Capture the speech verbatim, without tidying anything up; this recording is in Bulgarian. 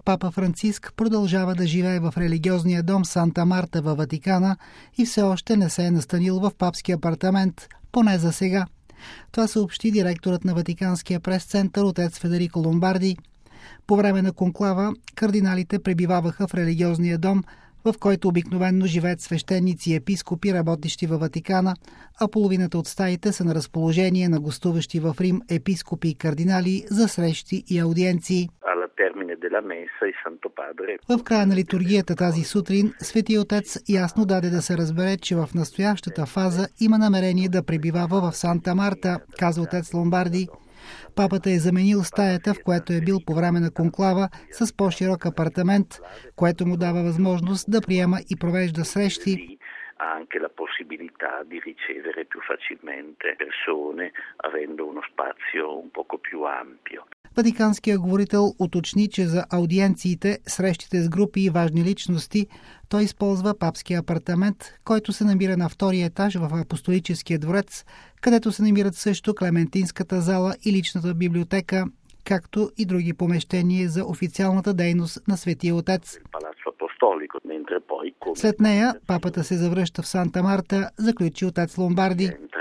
Папа Франциск продължава да живее в религиозния дом Санта Марта във Ватикана и все още не се е настанил в папски апартамент, поне за сега. Това съобщи директорът на Ватиканския прес-център отец Федерико Ломбарди. По време на конклава кардиналите пребиваваха в религиозния дом, в който обикновенно живеят свещеници и епископи, работещи във Ватикана, а половината от стаите са на разположение на гостуващи в Рим епископи и кардинали за срещи и аудиенции. В края на литургията тази сутрин Светия Отец ясно даде да се разбере, че в настоящата фаза има намерение да пребивава в Санта Марта, каза отец Ломбарди. Папата е заменил стаята, в която е бил по време на конклава, с по-широк апартамент, което му дава възможност да приема и провежда срещи. Anche la possibilità di ricevere più facilmente persone avendo uno spazio un poco più ampio. Ватиканският говорител уточни, че за аудиенциите, срещите с групи и важни личности, той използва папския апартамент, който се намира на втория етаж в Апостолическия дворец, където се намират също Клементинската зала и личната библиотека, както и други помещения за официалната дейност на Светия Отец. След нея папата се завръща в Санта Марта, заключи отец Ломбарди.